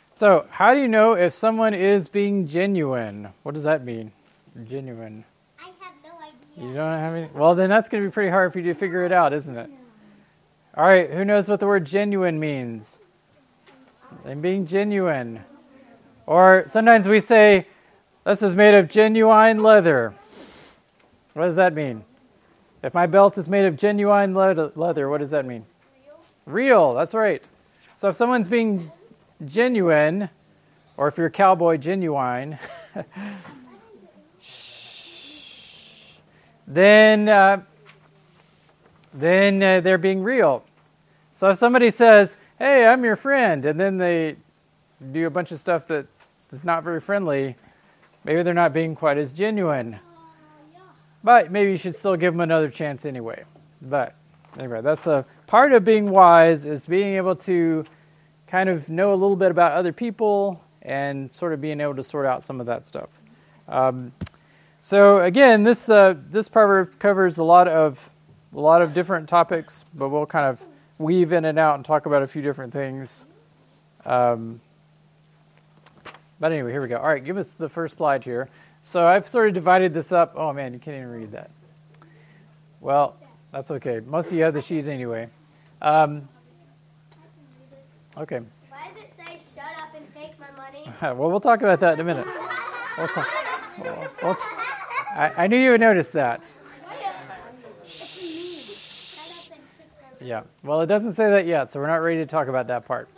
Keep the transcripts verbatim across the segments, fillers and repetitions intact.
So, how do you know if someone is being genuine? What does that mean? Genuine. I have no idea. You don't have any? Well, then that's going to be pretty hard for you to figure it out, isn't it? All right, who knows what the word genuine means? And being genuine. Or sometimes we say, this is made of genuine leather. What does that mean? If my belt is made of genuine leather, what does that mean? Real. Real, that's right. So if someone's being genuine, or if you're a cowboy, genuine, then uh, then uh, they're being real. So if somebody says, hey, I'm your friend, and then they do a bunch of stuff that is not very friendly, maybe they're not being quite as genuine. But maybe you should still give them another chance anyway. But anyway, that's a part of being wise, is being able to kind of know a little bit about other people and sort of being able to sort out some of that stuff. Um, so again, this uh, this proverb covers a lot of a lot of different topics, but we'll kind of weave in and out and talk about a few different things. Um, but anyway, here we go. All right, give us the first slide here. So I've sort of divided this up. Oh man, you can't even read that. Well, that's okay. Most of you have the sheet anyway. Um, okay. Why does it say shut up and take my money? Well, we'll talk about that in a minute. We'll talk. We'll, we'll t- I, I knew you would notice that. Yeah. Well, it doesn't say that yet, so we're not ready to talk about that part.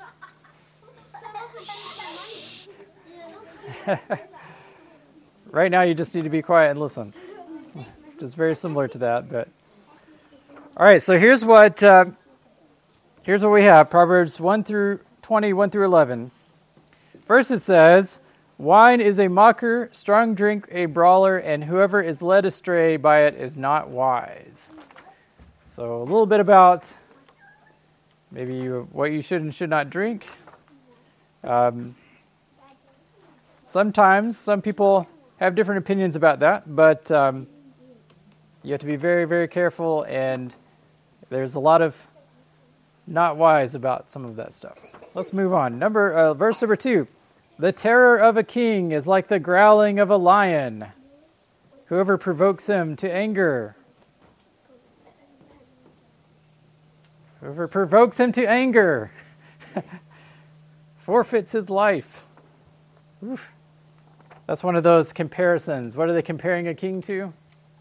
Right now, you just need to be quiet and listen. Just very similar to that, but all right. So here's what uh, here's what we have: Proverbs one through twenty, one through eleven. First, it says, "Wine is a mocker, strong drink a brawler, and whoever is led astray by it is not wise." So a little bit about maybe you, what you should and should not drink. Um, sometimes some people have different opinions about that, but um, you have to be very, very careful, and there's a lot of not wise about some of that stuff. Let's move on. Number uh, verse number two. The terror of a king is like the growling of a lion. Whoever provokes him to anger. Whoever provokes him to anger forfeits his life. Oof. That's one of those comparisons. What are they comparing a king to?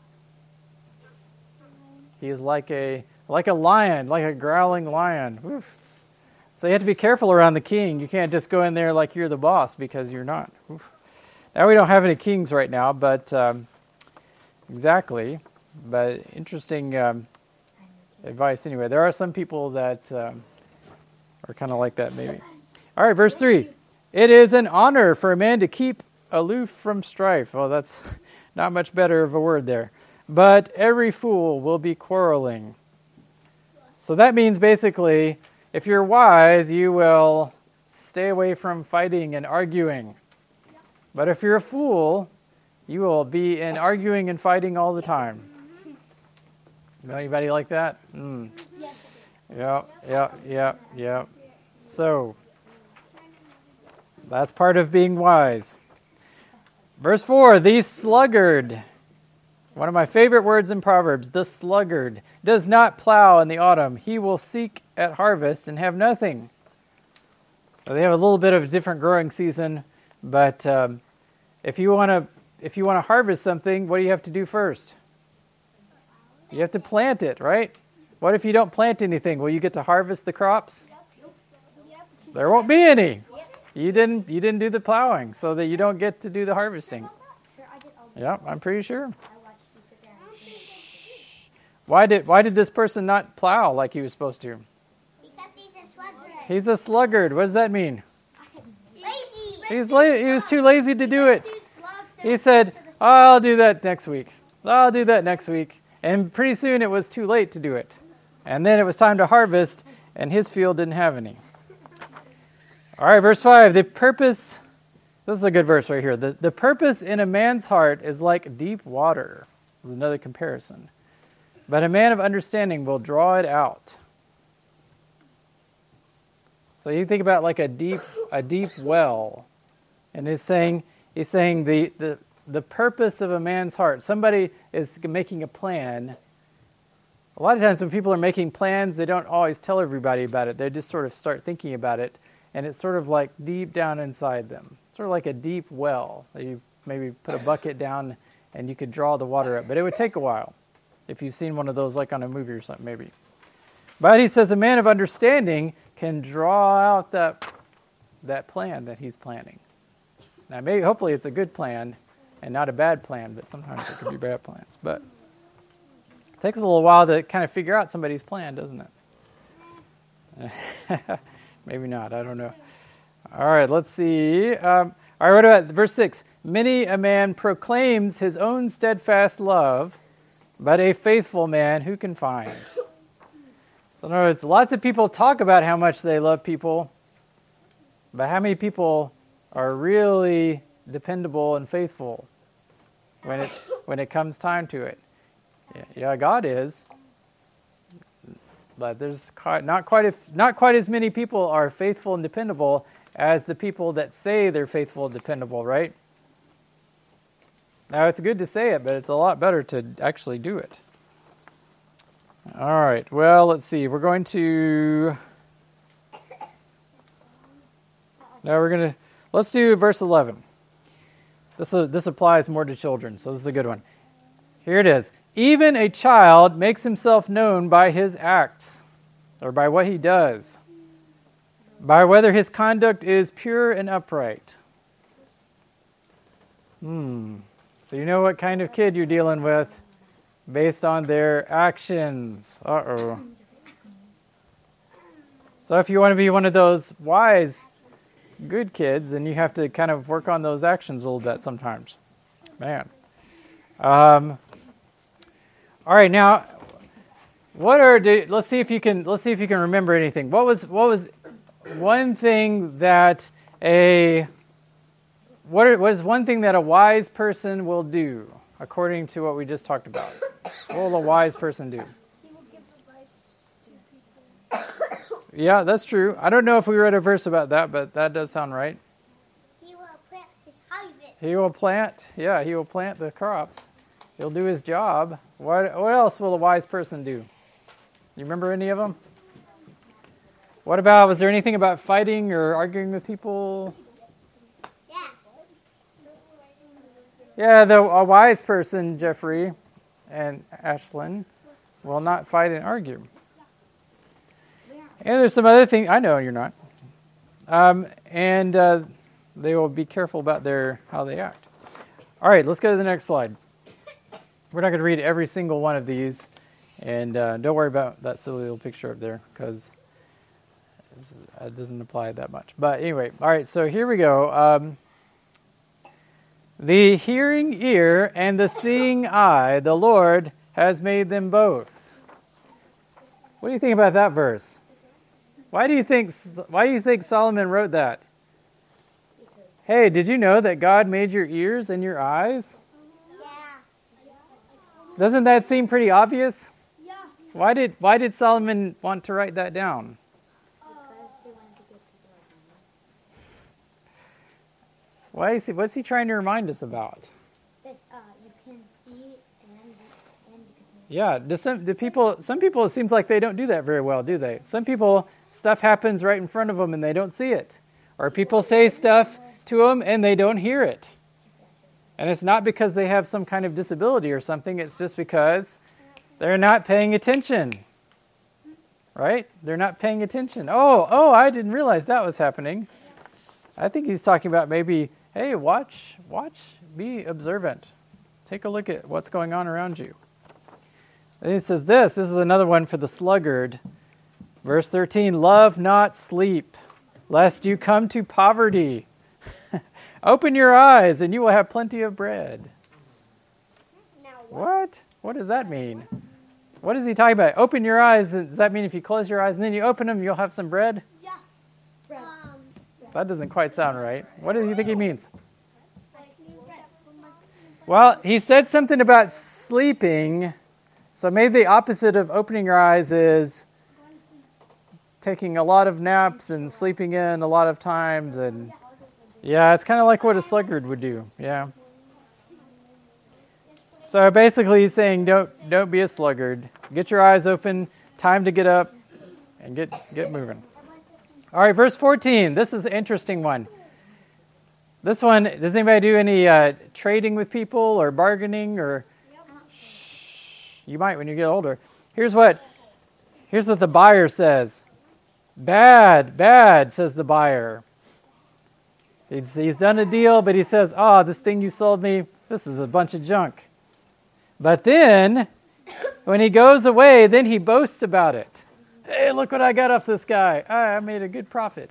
He is like a like a lion, like a growling lion. Oof. So you have to be careful around the king. You can't just go in there like you're the boss, because you're not. Oof. Now, we don't have any kings right now, but um, exactly. But interesting um, advice anyway. There are some people that um, are kind of like that maybe. All right, verse three. It is an honor for a man to keep aloof from strife. Well, that's not much better of a word there. But every fool will be quarreling. So that means basically, if you're wise, you will stay away from fighting and arguing. But if you're a fool, you will be in arguing and fighting all the time. Know anybody like that? Mm. Yeah, yeah, yeah, yeah. So that's part of being wise. Verse four, the sluggard, one of my favorite words in Proverbs, the sluggard, does not plow in the autumn. He will seek at harvest and have nothing. So they have a little bit of a different growing season, but um, if you want to if you want to harvest something, what do you have to do first? You have to plant it, right? What if you don't plant anything? Will you get to harvest the crops? There won't be any. You didn't you didn't do the plowing, so that you don't get to do the harvesting. Yeah, I'm pretty sure. Why did why did this person not plow like he was supposed to? Because he's a sluggard. He's a sluggard. What does that mean? Lazy. He's la- he was too lazy to do it. He said, oh, I'll do that next week. I'll do that next week. And pretty soon it was too late to do it. And then it was time to harvest, and his field didn't have any. All right, verse five. The purpose, this is a good verse right here. The, the purpose in a man's heart is like deep water. This is another comparison. But a man of understanding will draw it out. So you think about like a deep a deep well. And he's saying he's saying the, the the purpose of a man's heart. Somebody is making a plan. A lot of times when people are making plans, they don't always tell everybody about it. They just sort of start thinking about it, and it's sort of like deep down inside them. Sort of like a deep well. You maybe put a bucket down and you could draw the water up, but it would take a while. If you've seen one of those like on a movie or something, maybe. But he says a man of understanding can draw out that that plan that he's planning. Now, maybe, hopefully it's a good plan and not a bad plan, but sometimes it could be bad plans. But it takes a little while to kind of figure out somebody's plan, doesn't it? Maybe not, I don't know. All right, let's see. Um, all right, what about verse six? Many a man proclaims his own steadfast love, but a faithful man who can find? So in other words, lots of people talk about how much they love people, but how many people are really dependable and faithful when it when it comes time to it? Yeah, yeah God is, but there's quite, not quite if not quite as many people are faithful and dependable as the people that say they're faithful and dependable, right? Now it's good to say it, but it's a lot better to actually do it. All right. Well, let's see. We're going to. Now we're going to. Let's do verse eleven. This uh, this applies more to children, so this is a good one. Here it is. Even a child makes himself known by his acts, or by what he does, by whether his conduct is pure and upright. Hmm. So you know what kind of kid you're dealing with based on their actions. Uh-oh. So if you want to be one of those wise, good kids, then you have to kind of work on those actions a little bit sometimes. Man. Um, all right, now, what are the, let's see if you can let's see if you can remember anything. What was what was one thing that a what, are, what is one thing that a wise person will do according to what we just talked about? What will a wise person do? He will give advice to people. Yeah, that's true. I don't know if we read a verse about that, but that does sound right. He will plant his harvest. He will plant, yeah, he will plant the crops. He'll do his job. What, what else will a wise person do? You remember any of them? What about, was there anything about fighting or arguing with people? Yeah. Yeah, the, a wise person, Jeffrey and Ashlyn, will not fight and argue. And there's some other things. I know you're not. Um, and uh, they will be careful about their how they act. All right, let's go to the next slide. We're not going to read every single one of these. And uh, don't worry about that silly little picture up there, because it doesn't apply that much. But anyway, all right, so here we go. Um, the hearing ear and the seeing eye, the Lord has made them both. What do you think about that verse? Why do you think why do you think Solomon wrote that? Hey, did you know that God made your ears and your eyes? Yeah. Doesn't that seem pretty obvious? Yeah. Why did why did Solomon want to write that down? Why is he, what's he trying to remind us about? That uh, you can see and and you can Yeah, do some do people some people it seems like they don't do that very well, do they? Some people, stuff happens right in front of them and they don't see it. Or people say stuff to them and they don't hear it. And it's not because they have some kind of disability or something, it's just because they're not paying attention. Right? They're not paying attention. Oh, oh, I didn't realize that was happening. I think he's talking about maybe, hey, watch, watch, be observant. Take a look at what's going on around you. And he says this, this is another one for the sluggard. Verse thirteen, love not sleep, lest you come to poverty. Open your eyes, and you will have plenty of bread. Now What? What does that mean? What is he talking about? Open your eyes. Does that mean if you close your eyes and then you open them, you'll have some bread? Yeah. Um, That doesn't quite sound right. What do you think he means? Well, he said something about sleeping. So maybe the opposite of opening your eyes is taking a lot of naps and sleeping in a lot of times. And yeah, it's kind of like what a sluggard would do. Yeah. So basically he's saying don't don't be a sluggard. Get your eyes open, time to get up and get, get moving. All right, verse fourteen. This is an interesting one. This one, does anybody do any uh, trading with people or bargaining or shh, you might when you get older. Here's what here's what the buyer says. Bad, bad, says the buyer. He's, he's done a deal, but he says, oh, this thing you sold me, this is a bunch of junk. But then, when he goes away, then he boasts about it. Hey, look what I got off this guy. I made a good profit.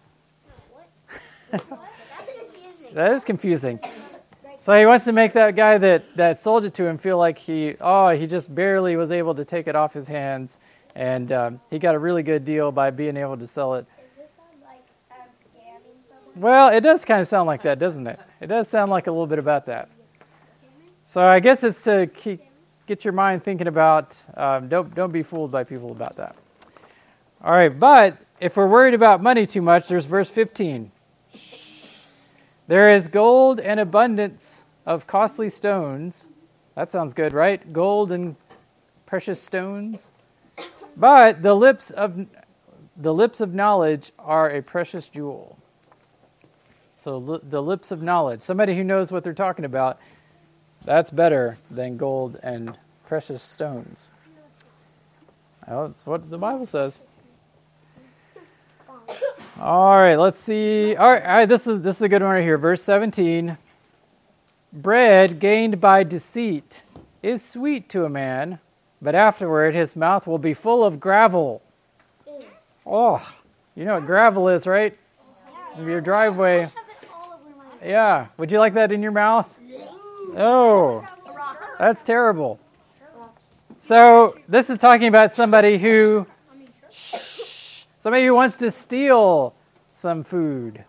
That is confusing. So he wants to make that guy that, that sold it to him feel like he, oh, he just barely was able to take it off his hands. And um, he got a really good deal by being able to sell it. Does this sound like I'm scamming someone? Well, it does kind of sound like that, doesn't it? It does sound like a little bit about that. So I guess it's to keep, get your mind thinking about, um, don't don't be fooled by people about that. All right, but if we're worried about money too much, there's verse fifteen. There is gold and abundance of costly stones. That sounds good, right? Gold and precious stones. But the lips of the lips of knowledge are a precious jewel. So li- the lips of knowledge, somebody who knows what they're talking about, that's better than gold and precious stones. Well, that's what the Bible says. All right, let's see. All right, all right, this is this is a good one right here. Verse seventeen. Bread gained by deceit is sweet to a man, but afterward his mouth will be full of gravel. Oh, you know what gravel is, right? In your driveway. Yeah. Would you like that in your mouth? Oh, that's terrible. So this is talking about somebody who, shh, somebody who wants to steal some food.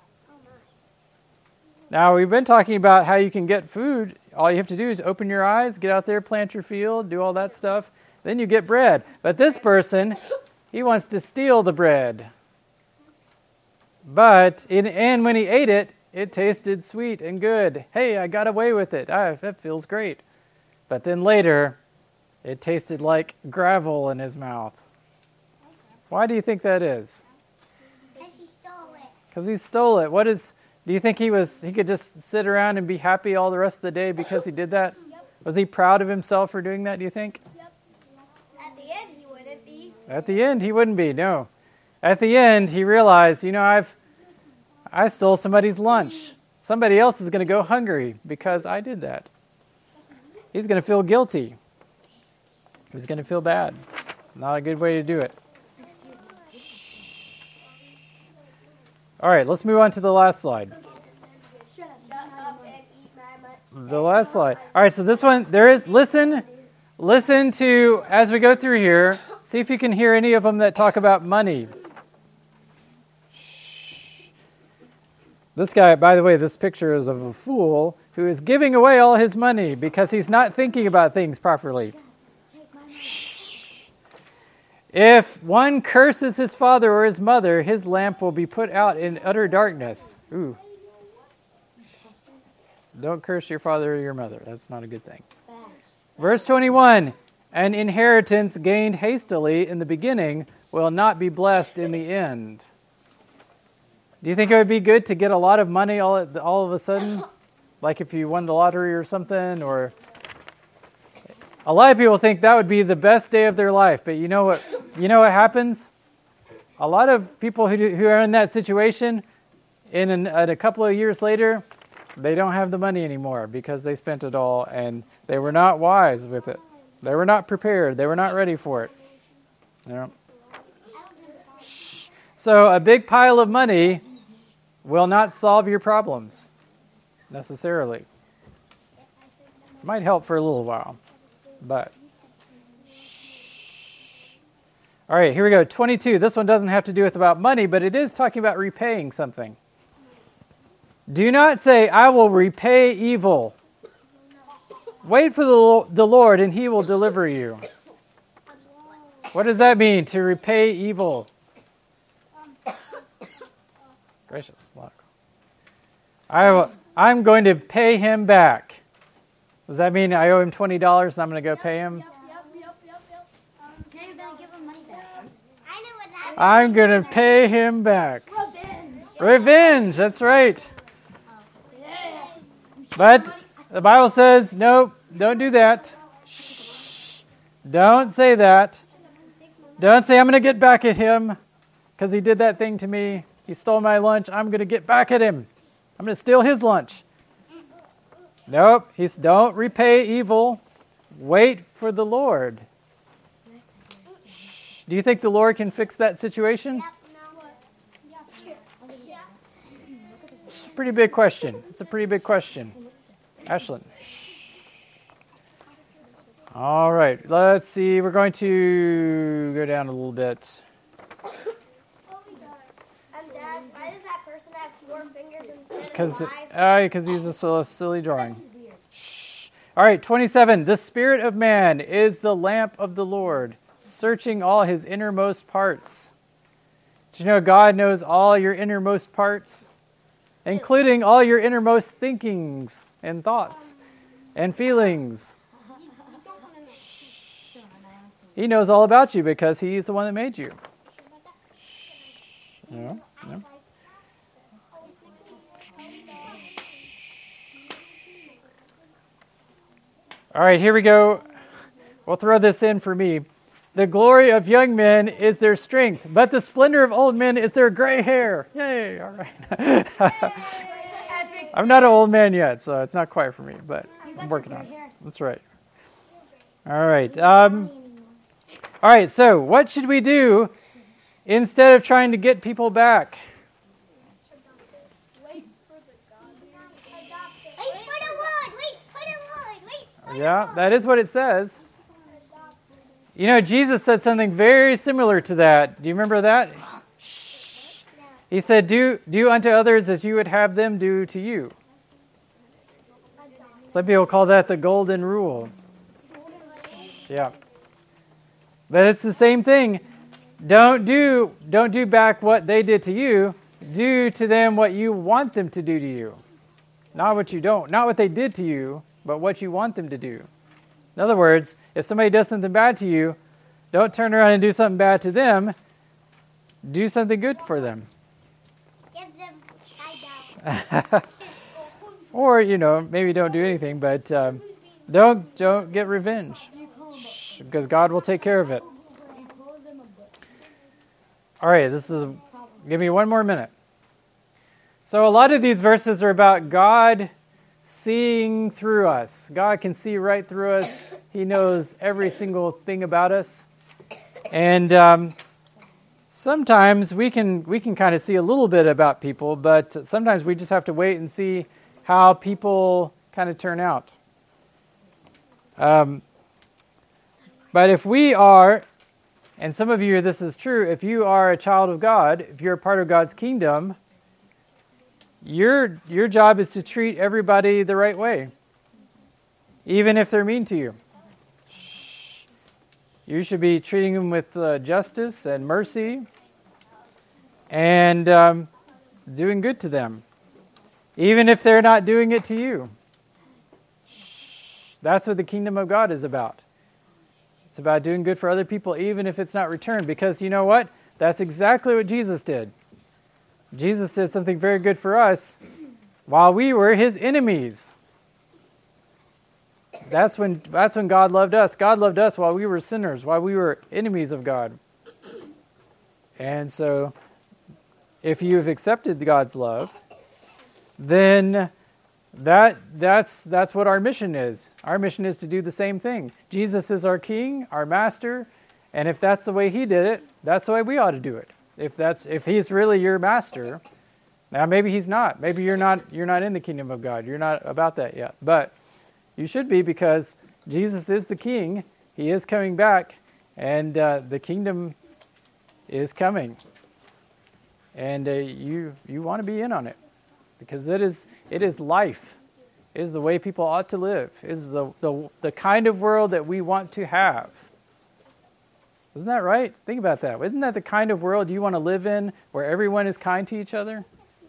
Now, we've been talking about how you can get food. All you have to do is open your eyes, get out there, plant your field, do all that stuff. Then you get bread. But this person, he wants to steal the bread. But, in, and when he ate it, it tasted sweet and good. Hey, I got away with it. Ah, that feels great. But then later, it tasted like gravel in his mouth. Why do you think that is? Because he stole it. Because he stole it. What is? Do you think he was? He could just sit around and be happy all the rest of the day because he did that? Yep. Was he proud of himself for doing that? Do you think? Yep. At the end, he wouldn't be. At the end, he wouldn't be. No. At the end, he realized, you know, I've, I stole somebody's lunch. Somebody else is going to go hungry because I did that. He's going to feel guilty. He's going to feel bad. Not a good way to do it. All right, let's move on to the last slide. Shut up and eat my The last slide. All right, so this one, there is, listen, listen to, as we go through here, see if you can hear any of them that talk about money. This guy, by the way, this picture is of a fool who is giving away all his money because he's not thinking about things properly. If one curses his father or his mother, his lamp will be put out in utter darkness. Ooh. Don't curse your father or your mother. That's not a good thing. Verse twenty-one, an inheritance gained hastily in the beginning will not be blessed in the end. Do you think it would be good to get a lot of money all at, all of a sudden? Like if you won the lottery or something? Or a lot of people think that would be the best day of their life. But you know what? You know what happens? A lot of people who do, who are in that situation, in, an, in a couple of years later, they don't have the money anymore because they spent it all and they were not wise with it. They were not prepared. They were not ready for it. You know? So a big pile of money will not solve your problems necessarily. It might help for a little while, but all right, here we go. twenty-two. This one doesn't have to do with about money, but it is talking about repaying something. Do not say, I will repay evil. Wait for the, the Lord and he will deliver you. What does that mean, to repay evil? gracious. I will, I'm going to pay him back. Does that mean I owe him twenty dollars and I'm going to go pay him? Yep, yep, yep, yep, yep. Um, now you're gonna give him money back. I know what that I'm going to pay him back. Revenge. Revenge, that's right. But the Bible says, nope, don't do that. Shh. Don't say that. Don't say, I'm going to get back at him because he did that thing to me. He stole my lunch. I'm going to get back at him. I'm going to steal his lunch. Nope, he's, don't repay evil. Wait for the Lord. Shh. Do you think the Lord can fix that situation? It's a pretty big question. It's a pretty big question. Ashlyn. All right, let's see. We're going to go down a little bit. And Dad, why does that person have four fingers instead Because of five? uh, he's a so silly drawing. Shh. All right, twenty-seven. The spirit of man is the lamp of the Lord, searching all his innermost parts. Do you know God knows all your innermost parts, including all your innermost thinkings and thoughts and feelings? He knows all about you because he's the one that made you. Yeah, yeah. All right, here we go. We'll throw this in for me. The glory of young men is their strength, but the splendor of old men is their gray hair. Yay, all right. I'm not an old man yet, so it's not quite for me, but I'm working on it. That's right. All right. Um, all right, so what should we do instead of trying to get people back? Wait for the God. Wait for the Lord. Wait for the Lord. Wait for Yeah, that is what it says. You know, Jesus said something very similar to that. Do you remember that? Shh. He said, do, do unto others as you would have them do to you. Some people call that the golden rule. Yeah. But it's the same thing. Don't do, don't do back what they did to you. Do to them what you want them to do to you. Not what you don't. Not what they did to you, but what you want them to do. In other words, if somebody does something bad to you, don't turn around and do something bad to them. Do something good for them. Give them side down. Or, you know, maybe don't do anything, but um, don't don't get revenge. Shh, because God will take care of it. All right, this is, give me one more minute. So a lot of these verses are about God seeing through us. God can see right through us. He knows every single thing about us. And um, sometimes we can we can kind of see a little bit about people, but sometimes we just have to wait and see how people kind of turn out. Um, but if we are, and some of you, this is true, if you are a child of God, if you're a part of God's kingdom, your your job is to treat everybody the right way, even if they're mean to you. Shh. You should be treating them with uh, justice and mercy and um, doing good to them, even if they're not doing it to you. Shh. That's what the kingdom of God is about. It's about doing good for other people, even if it's not returned. Because you know what? That's exactly what Jesus did. Jesus did something very good for us while we were his enemies. That's when, that's when God loved us. God loved us while we were sinners, while we were enemies of God. And so, if you've accepted God's love, then that that's that's what our mission is. Our mission is to do the same thing. Jesus is our King, our Master, and if that's the way he did it, that's the way we ought to do it. If that's if he's really your master, now maybe he's not. Maybe you're not you're not in the kingdom of God. You're not about that yet. But you should be, because Jesus is the King. He is coming back, and uh, the kingdom is coming. And uh, you you want to be in on it, because it is it is life. It is the way people ought to live. It is the the the kind of world that we want to have. Isn't that right? Think about that. Isn't that the kind of world you want to live in, where everyone is kind to each other?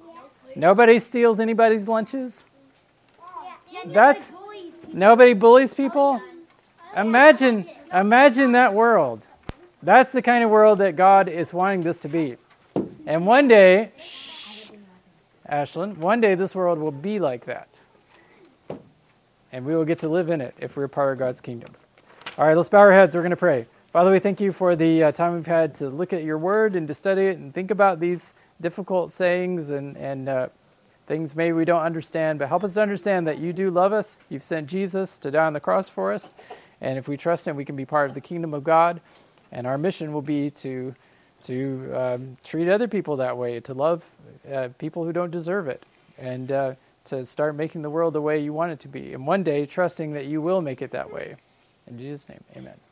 Nobody steals anybody's lunches. Yeah, That's nobody bullies people. Imagine, imagine that world. That's the kind of world that God is wanting this to be. And one day, shh, Ashlyn, one day this world will be like that. And we will get to live in it if we're part of God's kingdom. All right, let's bow our heads. We're going to pray. Father, we thank you for the uh, time we've had to look at your word and to study it and think about these difficult sayings and, and uh, things maybe we don't understand. But help us to understand that you do love us. You've sent Jesus to die on the cross for us. And if we trust him, we can be part of the kingdom of God. And our mission will be to to um, treat other people that way, to love uh, people who don't deserve it, and uh, to start making the world the way you want it to be. And one day, trusting that you will make it that way. In Jesus' name, amen.